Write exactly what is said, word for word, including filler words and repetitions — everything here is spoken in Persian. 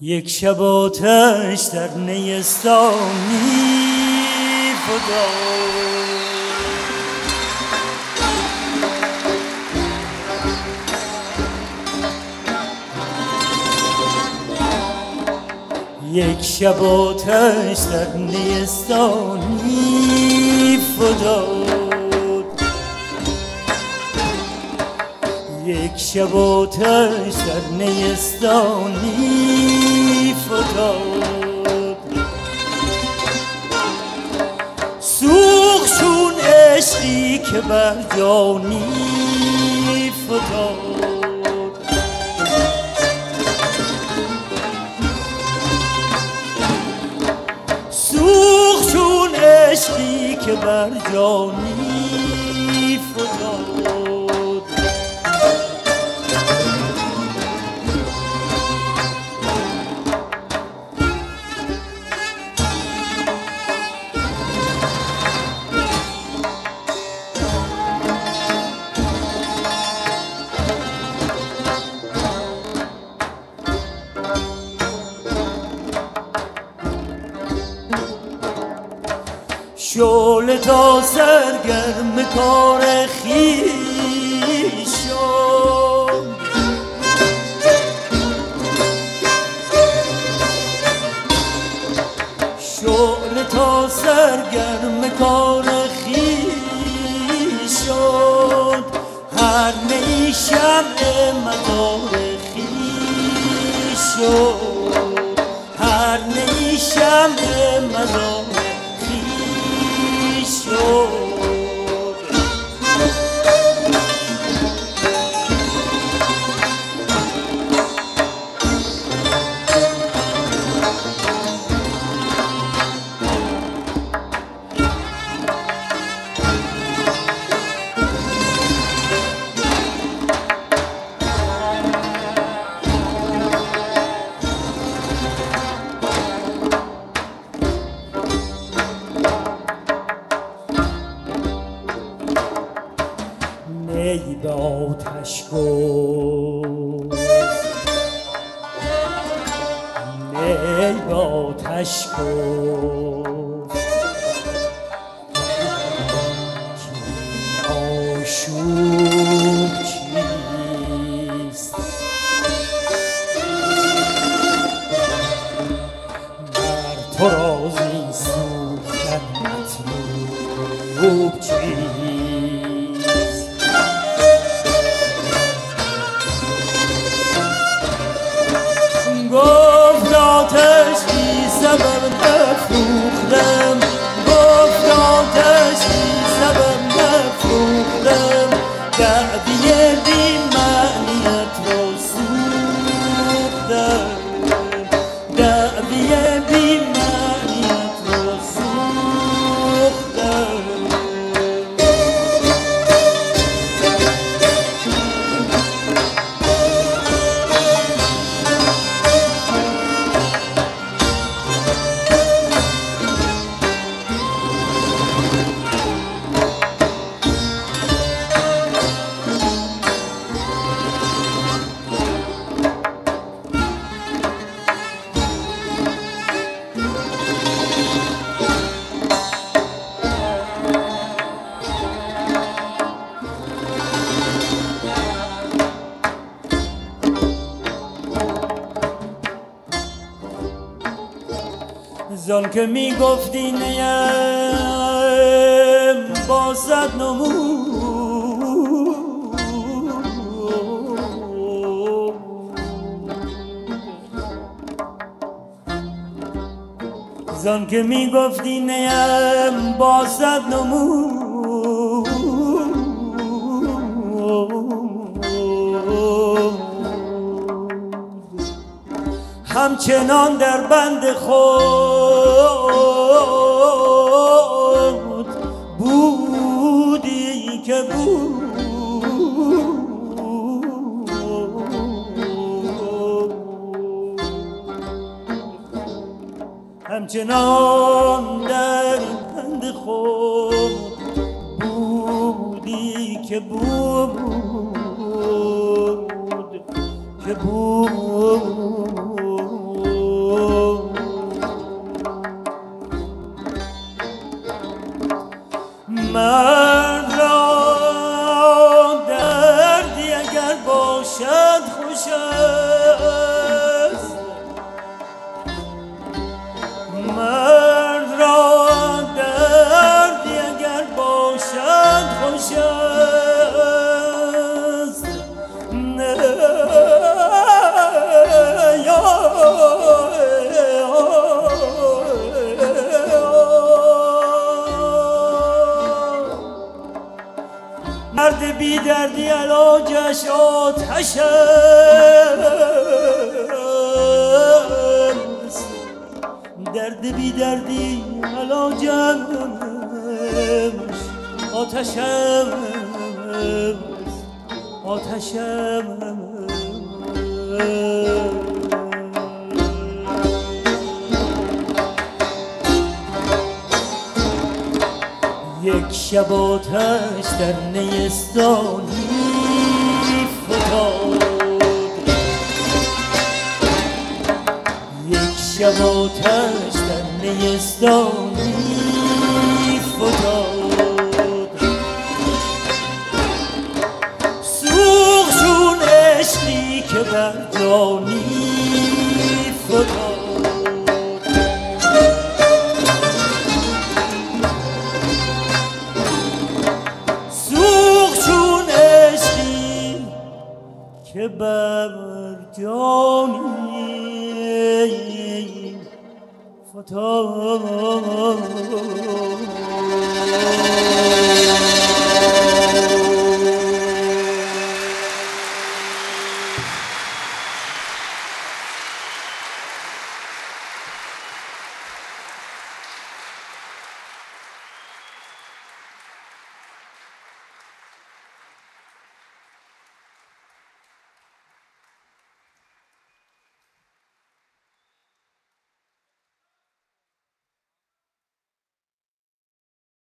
یک شب آتش در نیستانی فتاد، یک شب آتش در نیستانی فتاد، یک شب آتش در نیستانی فتاد، سوخت چون عشقی که بر جانی فتاد، سوخت چون عشقی که بر جانی فتاد. شعله تا سرگرم کار خویش شد، شعله تا سرگرم کار خویش شد، هر نی شمع مدار خویش شد، هر نی شمع مدار شد. نی به آتش گفت، نی به آتش گفت که آشوب چیست، بر تو رازی سوختن مطلوب چیست. گفت آتش بی سبب نفروختم، گفت آتش بی سبب نفروختم، دعوی بی معنیت را سوختم، دعوی بی معنیت را سوختم. زان که می گفتی نیم با صد نمود، زان که می گفتی نیم با صد نمود، همچنان در بند خود بودی که بود، همچنان در بند خود بودی که بود، که بود. دردی علاجش آتش است، درد بی دردی علاجش آتش است، آتش است. یک شب آتش در نیستانی فتاد، یک شب آتش در نیستانی فتاد، سوخت چون عشقی که بر جانی فتاد. که بر جانی فتاد.